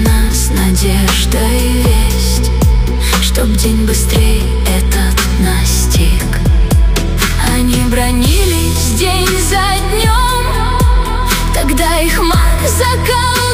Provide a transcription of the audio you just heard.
нас надеждой весть, чтоб день быстрей этот настиг. Они бранились день за днем, тогда их маг заколдовал.